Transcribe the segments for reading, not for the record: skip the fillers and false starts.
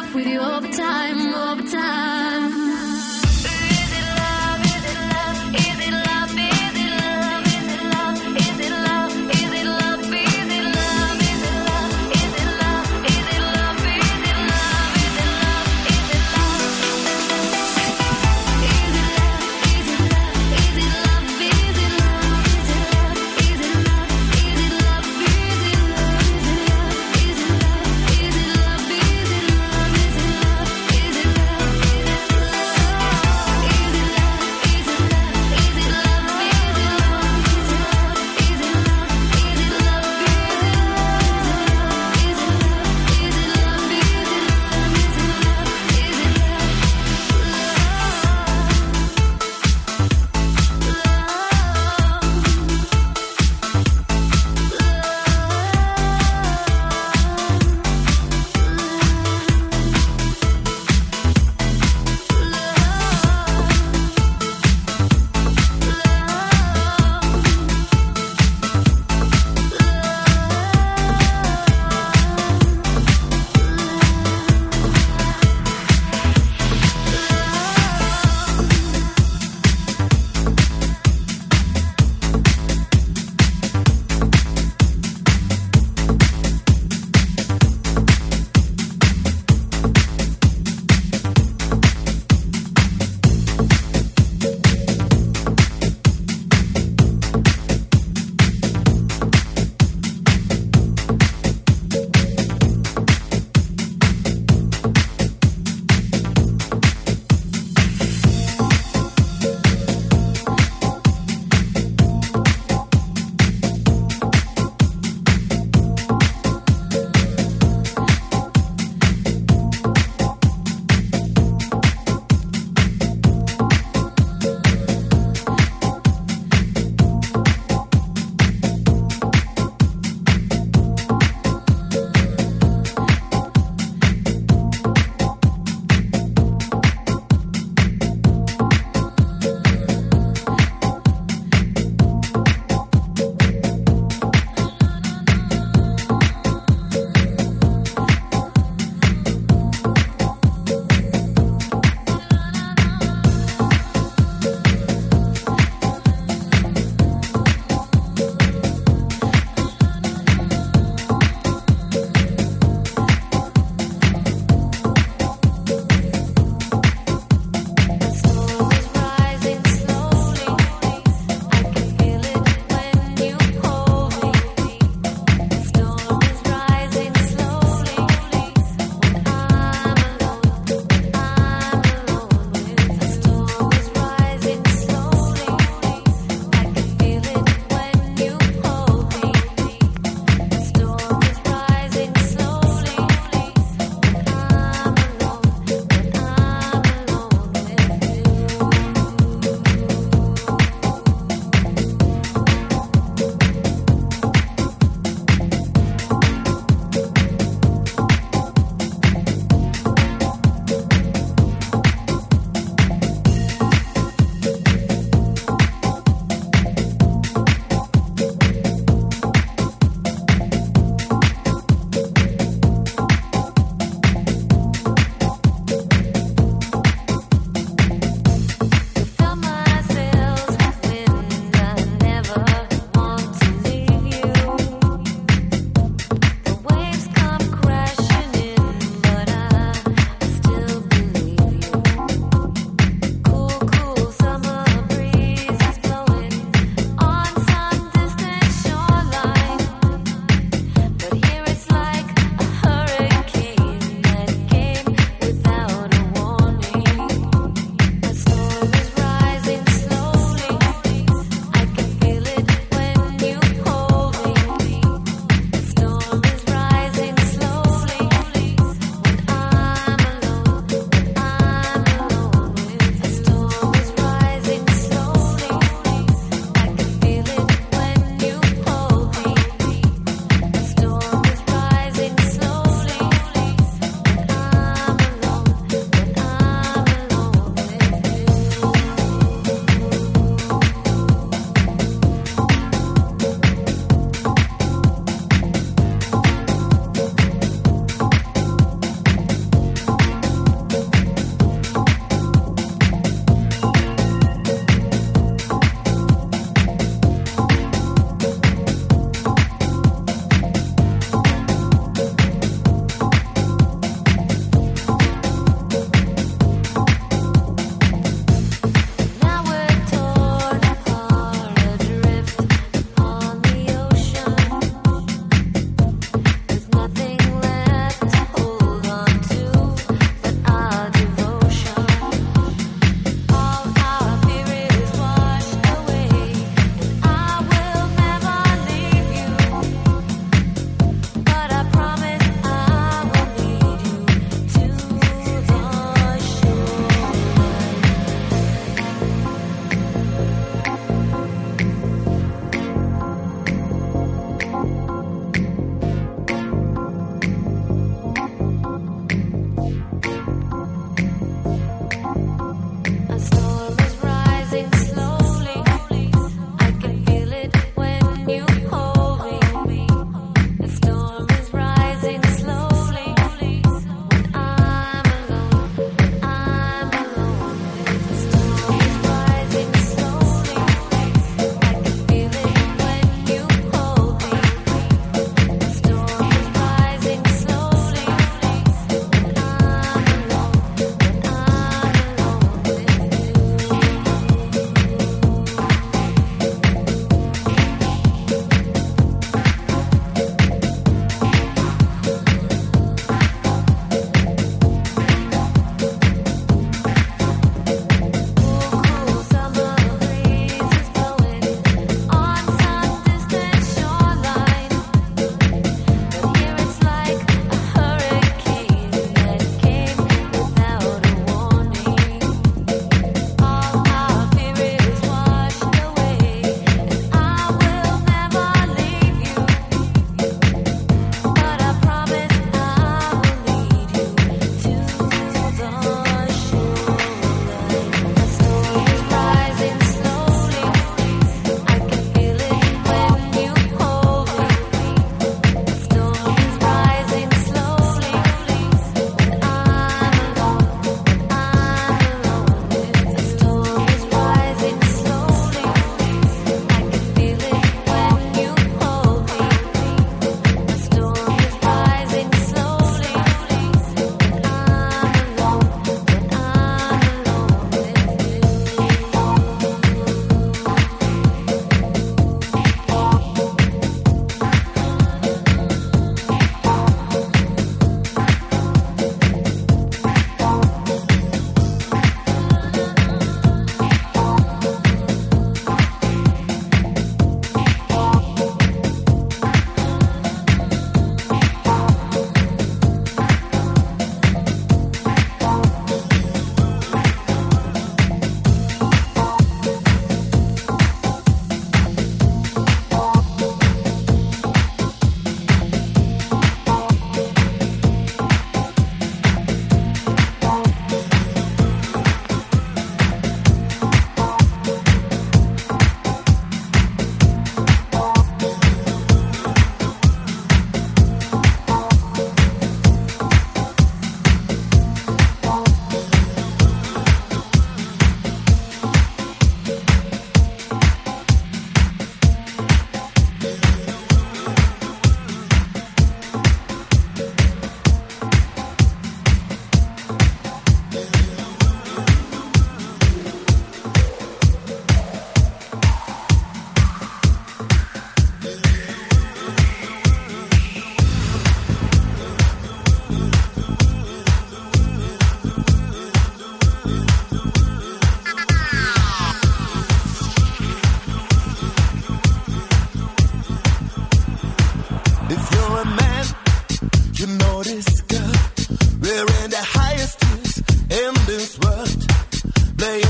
with you all the time, all the time. Is it love? Is it love? Is it love? Is it love? Is it love? Is it love? Is it love? Is it love? Is it love? Is it love? Is it love? Is it love? Is it love? Is it love? Is it love? Is it love?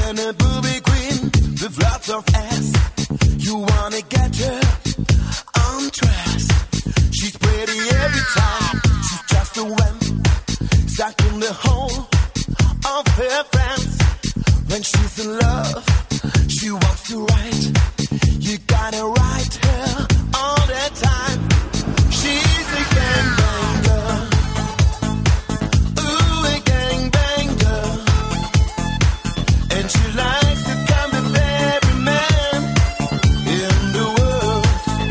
and a booby queen with lots of ass. You wanna get her undressed. She's pretty every time. She's just a wimp, stuck in the hole of her friends. When she's in love, she wants to write. You gotta write her all the time. She's a gangbanger. Ooh, a gangbanger. And she likes to come with every man in the world.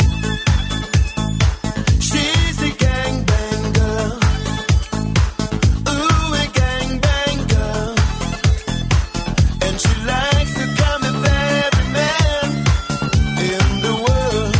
She's a gangbanger. Ooh, a gangbanger. And she likes to come with every man in the world.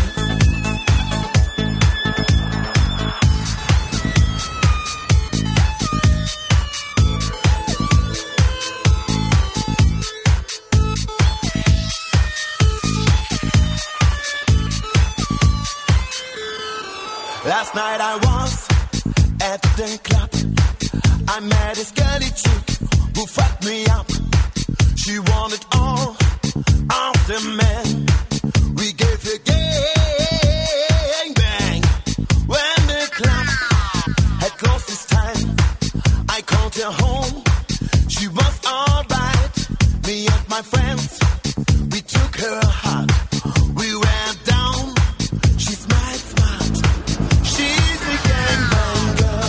Last night I was at the club. I met this girly chick who fucked me up. She wanted all of the men. We gave her gang bang. When the club had closed this time, I called her home. She was alright. Me and my friends, we took her hard. We went down. She smiled smart. She's a gangbanger.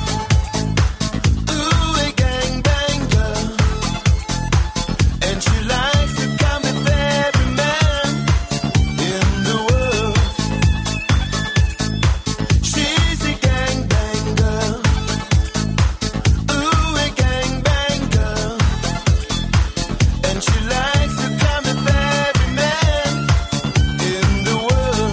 Ooh, a gangbanger. And she likes to come with every man in the world. She's a gangbanger. Ooh, a gangbanger. And she likes to come with every man in the world.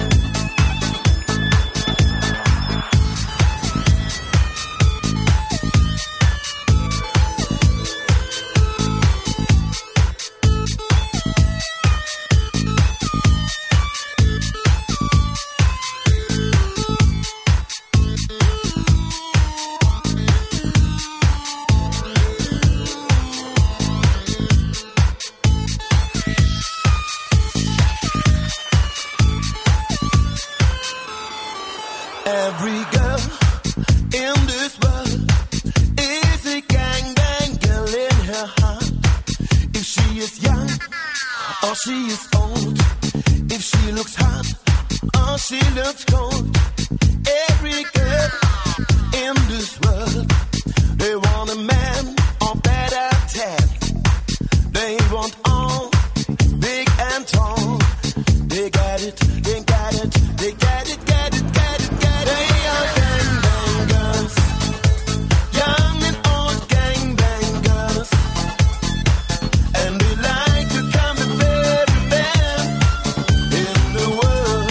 Every girl in this world is a gangbanger in her heart. If she is young or she is old, if she looks hot or she looks cold, every girl in this world, they want a man or better 10. They want all big and tall. They got it, they got it, they get it, get it, get it, get it. They are gangbangers, young and old gangbangers, and they like to come with every man in the world.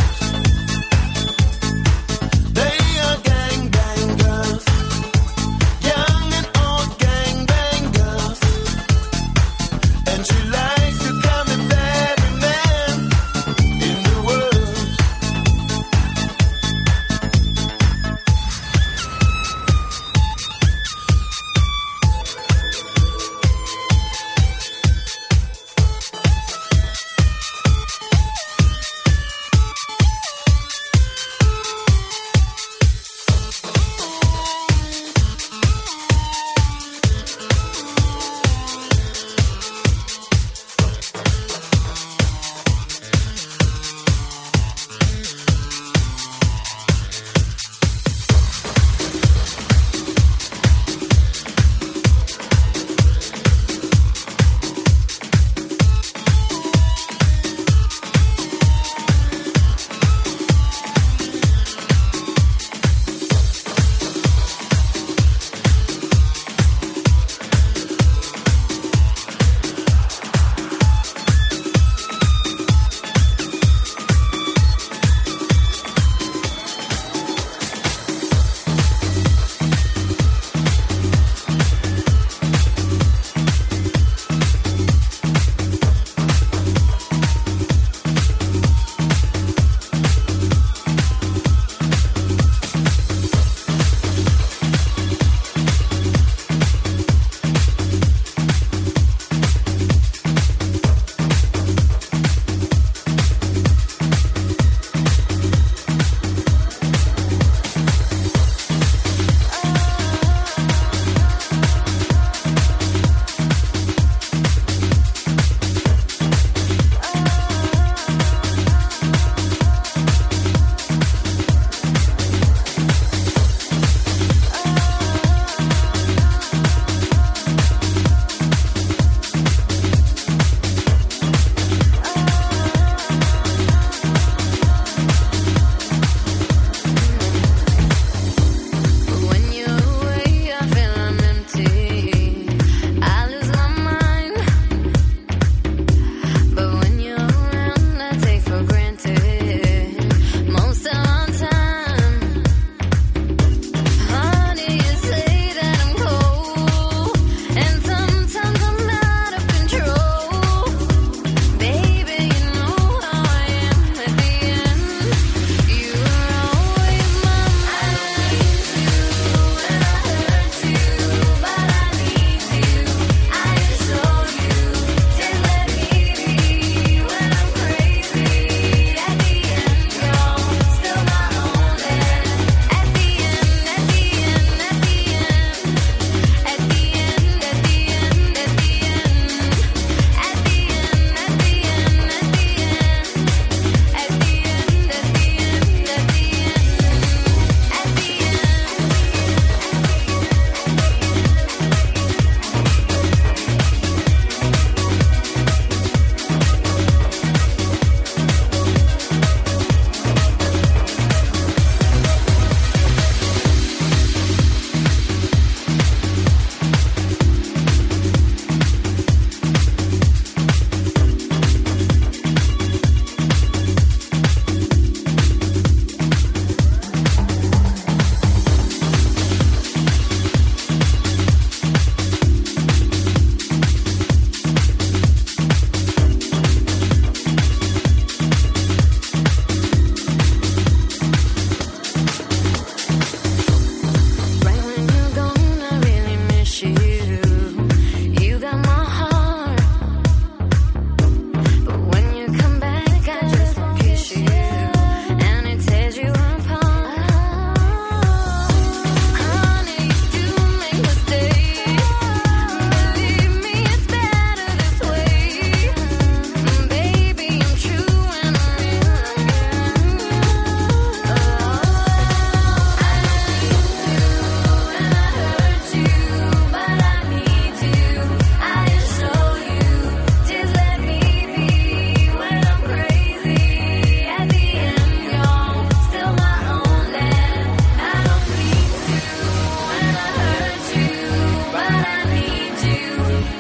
They are gangbangers, young and old gangbangers.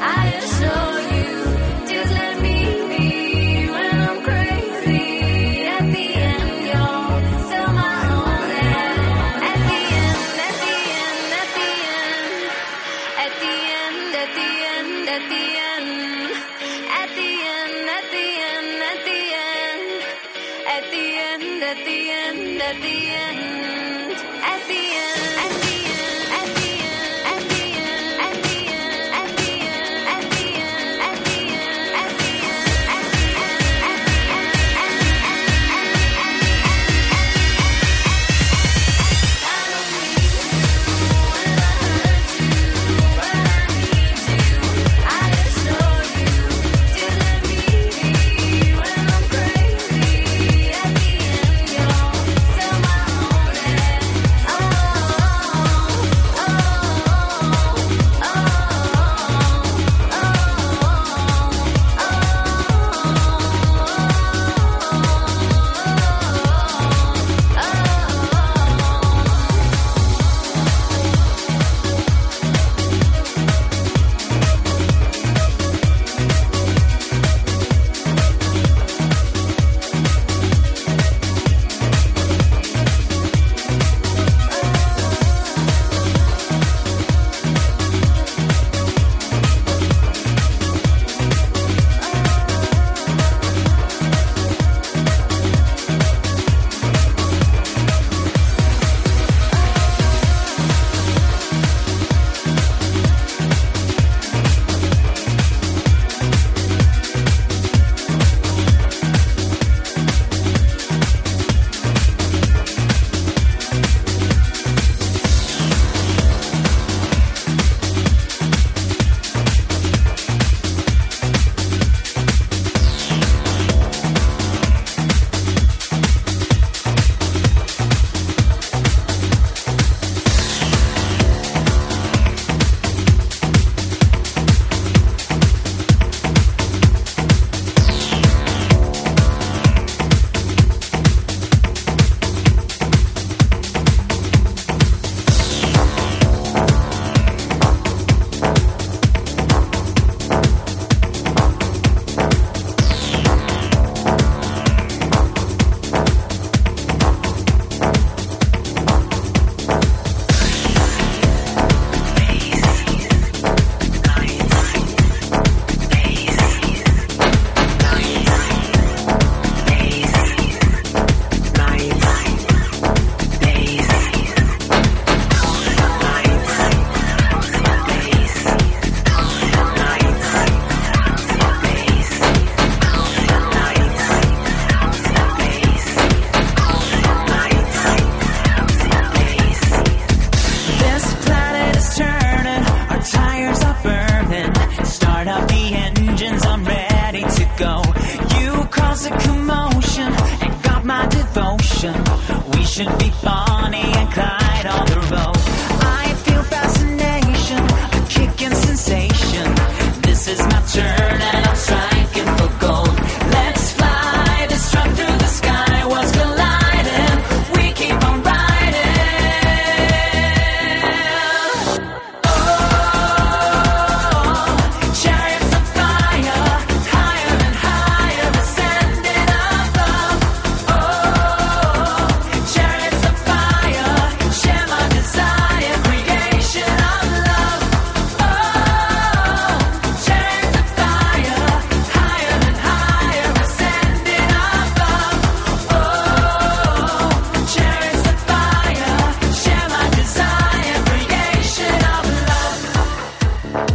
I assure you, just let me be when I'm crazy. At the end, you'll still my own head. At the end, at the end, at the end. At the end, at the end, at the end. At the end, at the end, at the end. At the end, at the end, at the end. At the end, at the end, at the end, at the end, at the end, at the end, at the end, at the end, at the should be Bonnie and Clyde on the road. I feel fascination, a kicking sensation. This is my turn and I'm striking for gold. Let's fly, destruct through the sky. What's colliding? We keep on riding. Oh, chariots of fire, higher and higher, ascending above. Oh, chariots of fire, share my desire, creation of love. Oh, chariots of fire, higher and higher, ascending above. Oh, chariots of fire, share my desire, creation of love.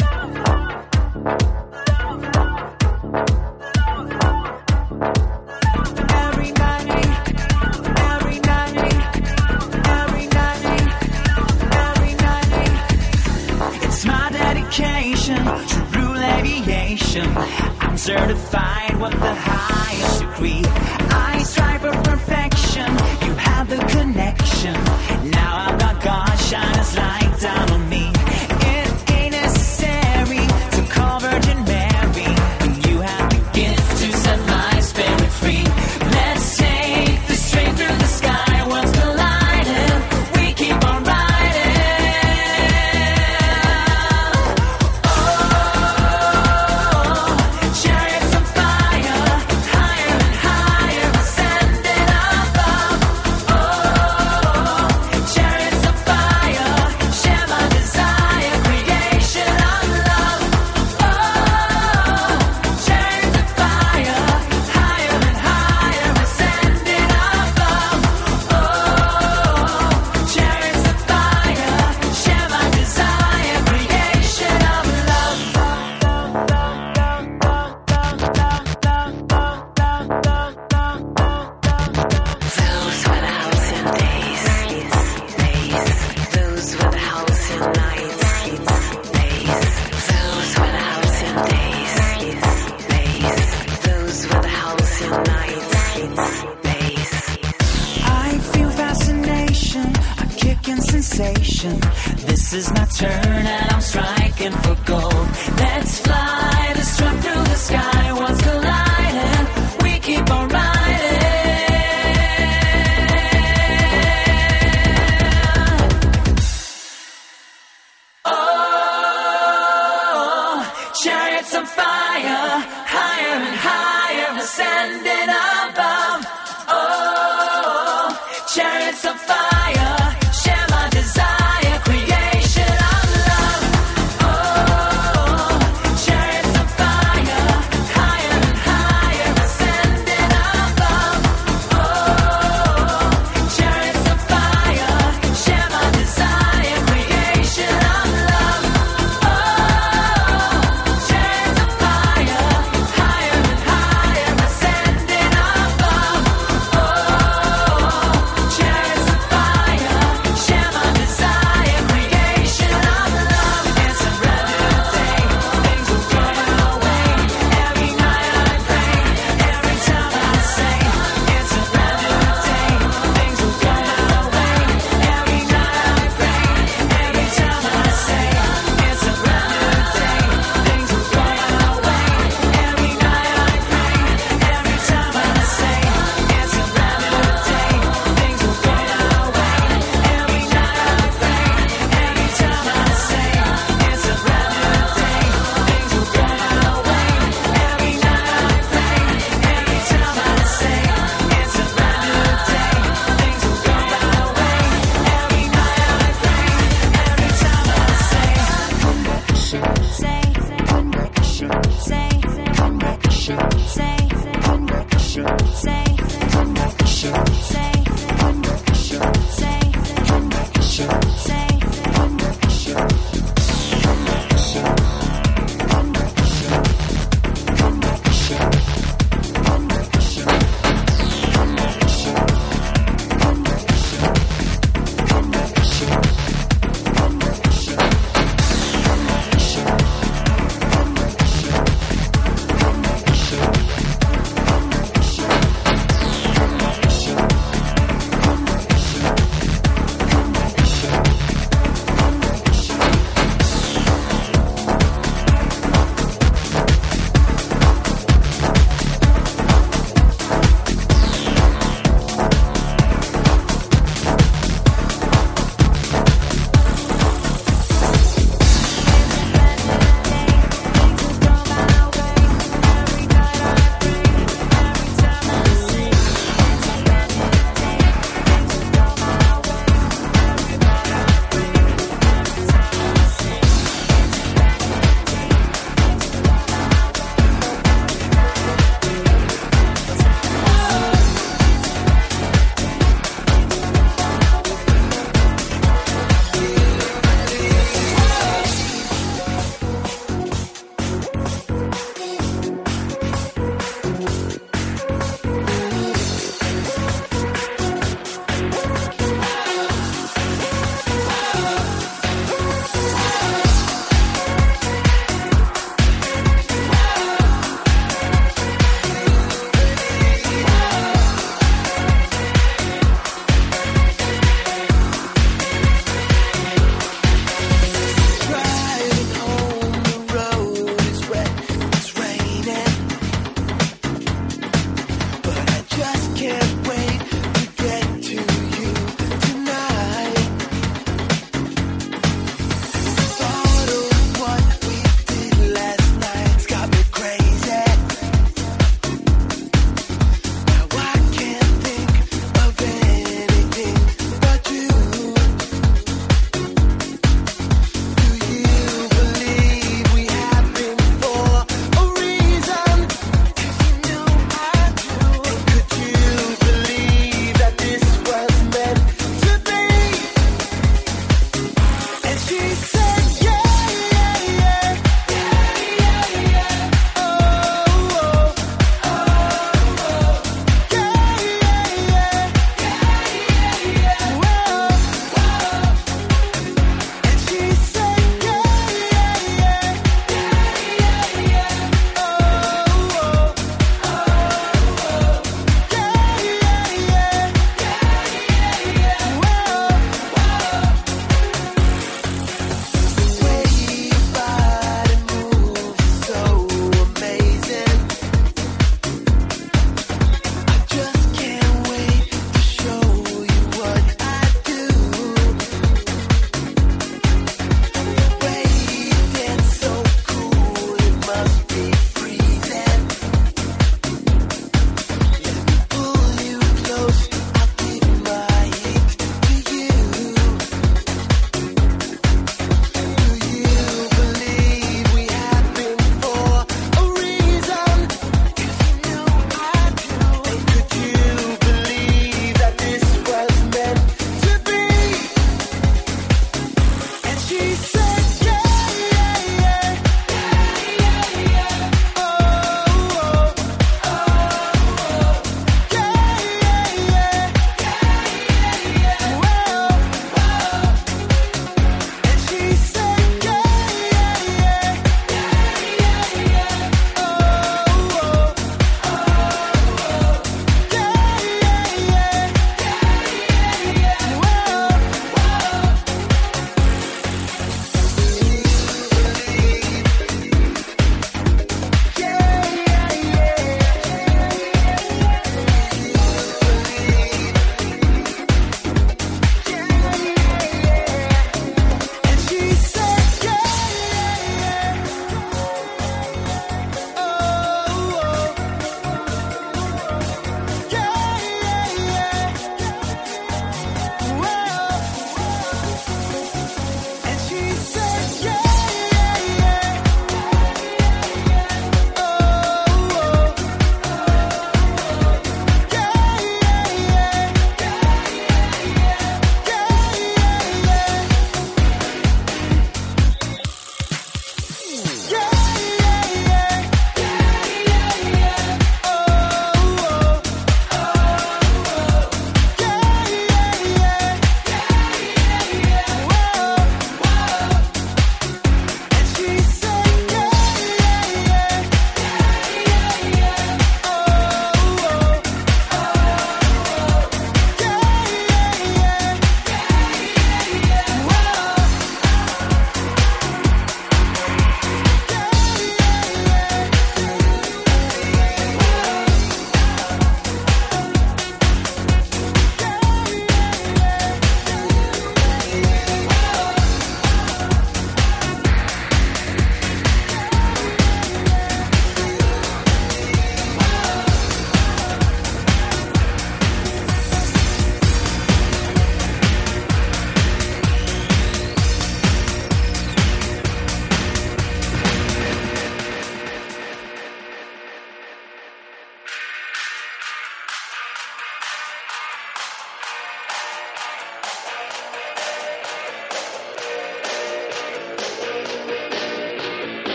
Every night, every night, every night, every night. It's my dedication to rule aviation. I'm certified with the highest degree. I strive for perfection. You have the connection. Now I've got God shine His light down on me. It ain't necessary to call Virgin Mary when you have the gift to set my spirit free. Let's take this straight through the sky. What's colliding? We keep on riding. Oh, Let's fly, destruct through the sky. What's colliding? We keep on riding. Oh, chariots on fire, higher and higher, ascending above. Oh, chariots on fire, share my desire, creation of love. Oh, chariots on fire, higher and higher, ascending above. Oh, chariots on fire, share my desire, creation of love. Oh, chariots on fire, higher and higher, ascending above. Oh, chariots on fire.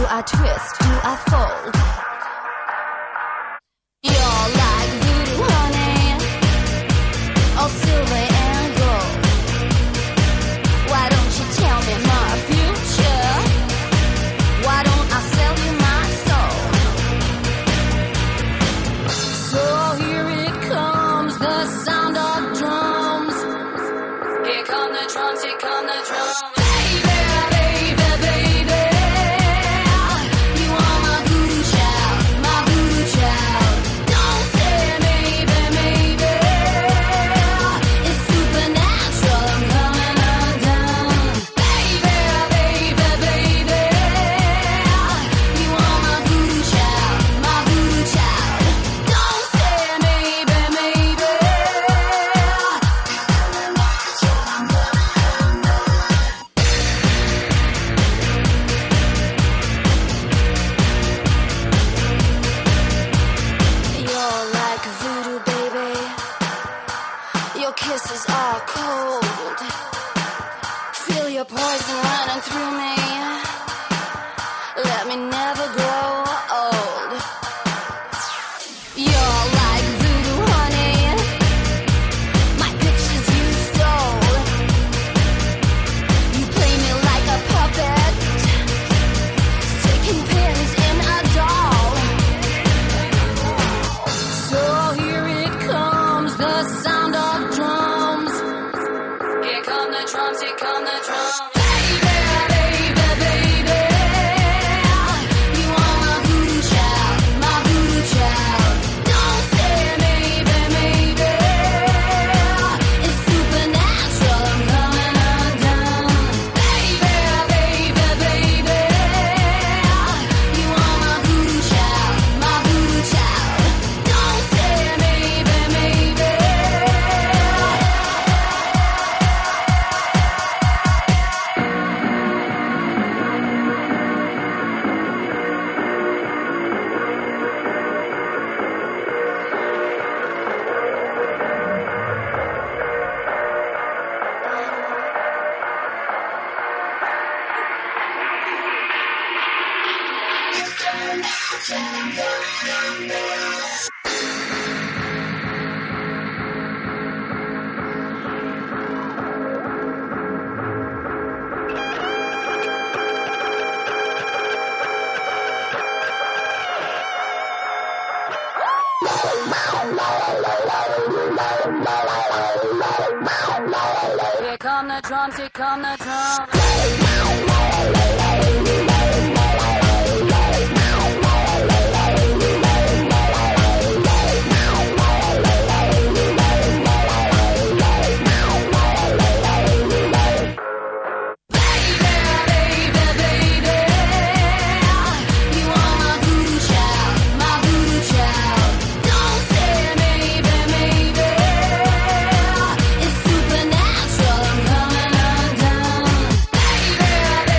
I twist? Do I fold? You're like voodoo, honey, all silver and gold. Why don't you tell me my future? Why don't I sell you my soul? So here it comes, the sound of drums. Here come the drums, here come the drums. Baby, baby, baby, you are my voodoo child, my voodoo child. Don't say maybe, maybe, it's supernatural, I'm coming undone. Baby, baby, baby, you are my voodoo child, my voodoo child. Don't say maybe, maybe. You're like voodoo, baby. Your kisses are cold. Feel your poison running through me. Let me never grow old. You're like voodoo, honey. My pictures you stole. You play me like a puppet, sticking pins in a doll. So here it comes, the sound of drums. Here come the drums, here come the drums. Baby, baby, baby, you are my voodoo child, my voodoo child. Don't say maybe, maybe, it's supernatural, I'm coming undone. Baby, baby, baby, you are my voodoo child, my voodoo child. Don't say maybe, maybe. Here come the drums, here come the drums. You are my voodoo child, my voodoo child. Don't say maybe, maybe, it's supernatural, I'm coming undone. Baby,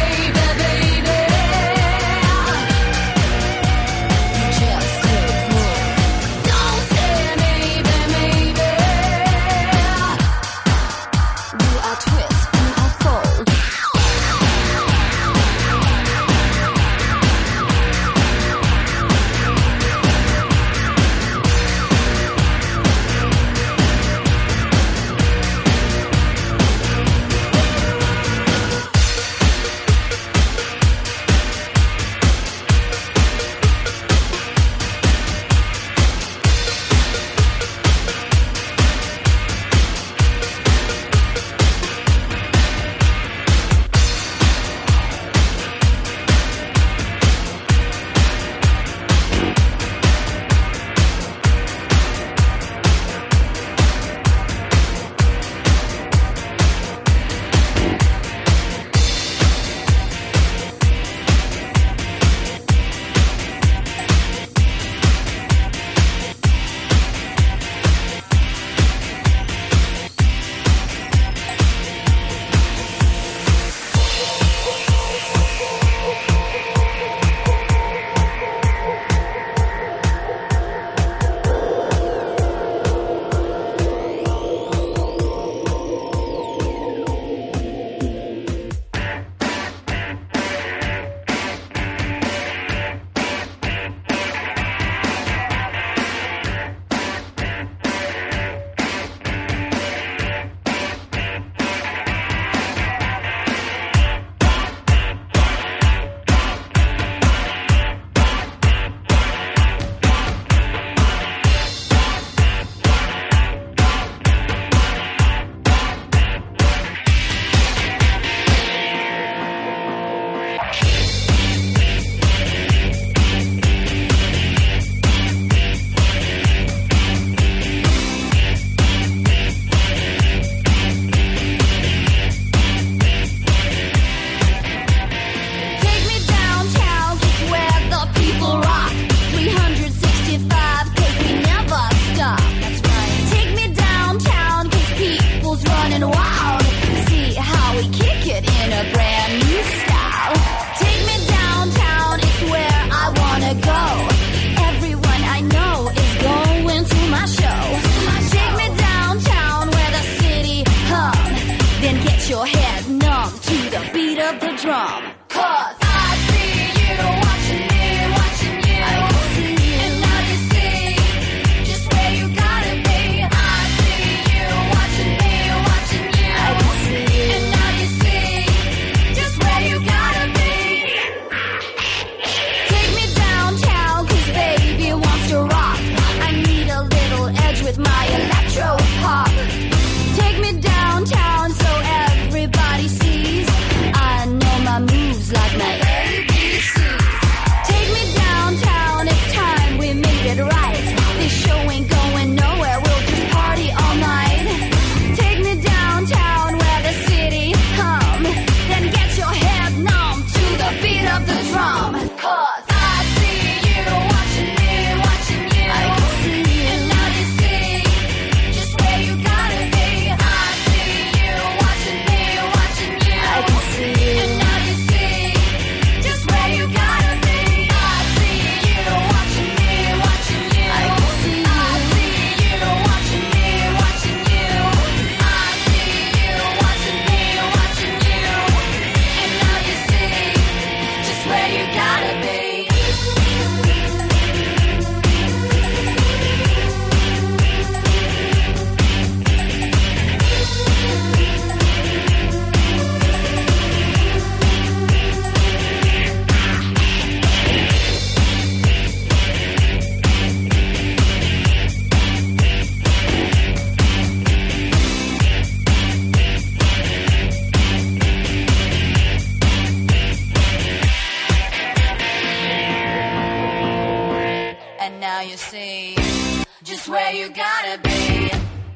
now you see just where you gotta be.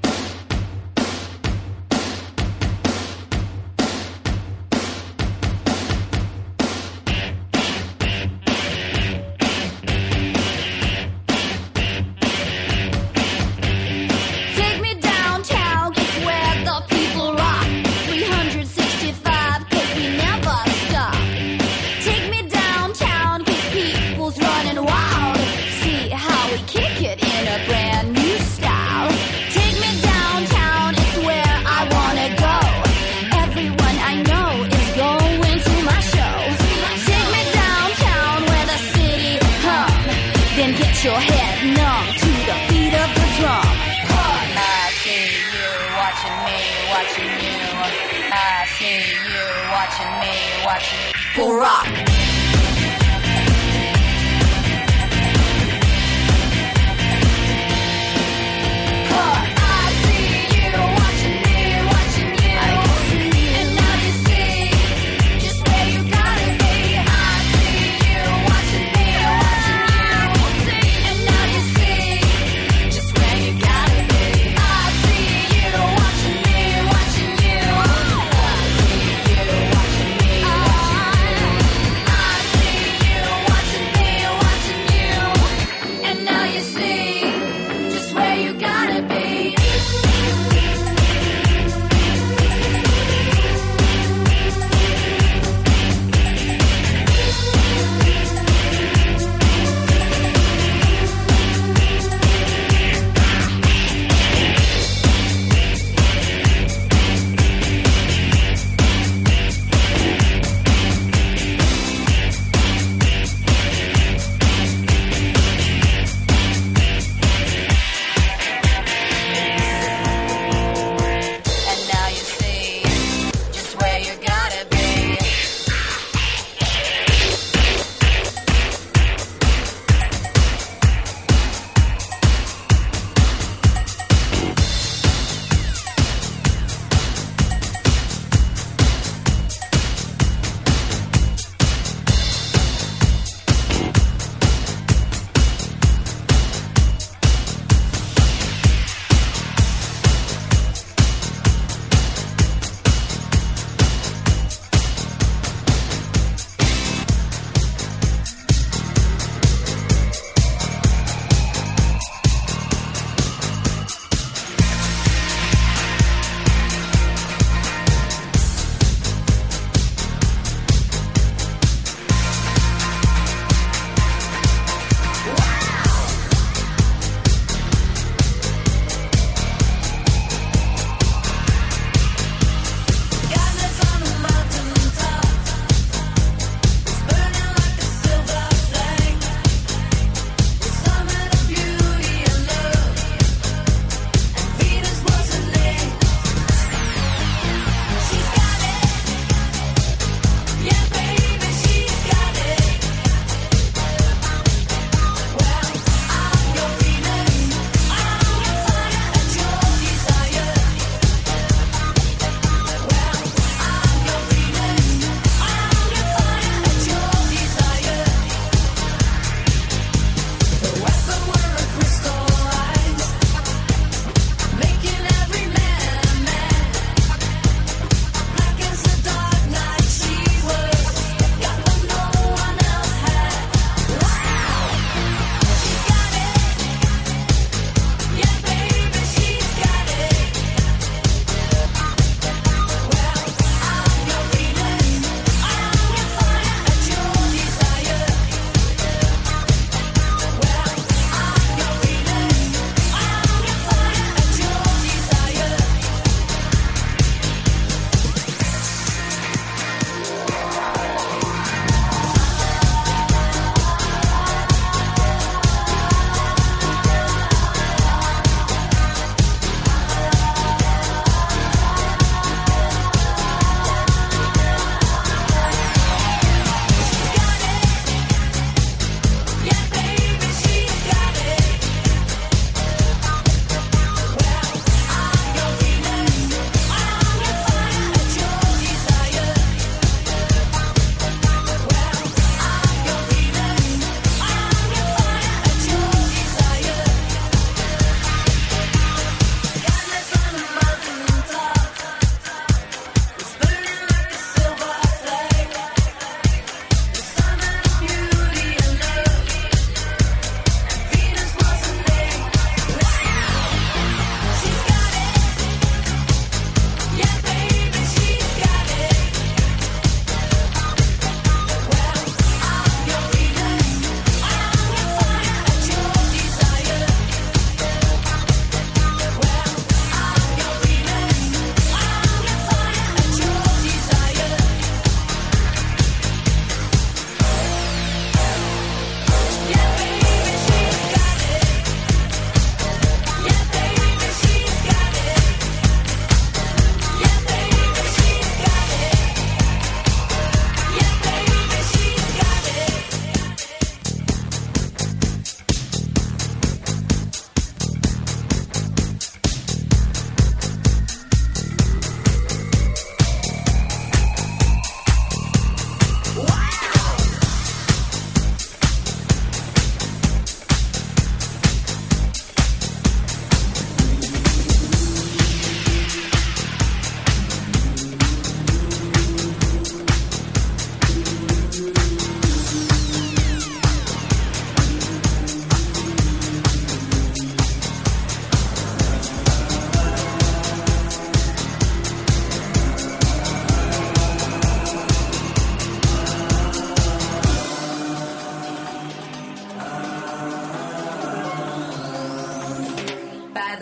Take me downtown, it's where the people rock. 365, 'cause we never stop. Take me downtown, 'cause people's running wild. See how we kick it in a brand new style. Take me downtown, it's where I wanna go. Everyone I know is going to my show. Take me downtown where the city hum. Then get your head numb to the beat of the drum. I see you watching me, watching you. I see you watching me, watching People rock. I see you watching me, watching you. And now you see just where you gotta be. I see you watching me, watching you. And now you see just where you gotta be. I see you watching me, watching you. I see you watching me, watching you. I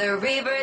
the river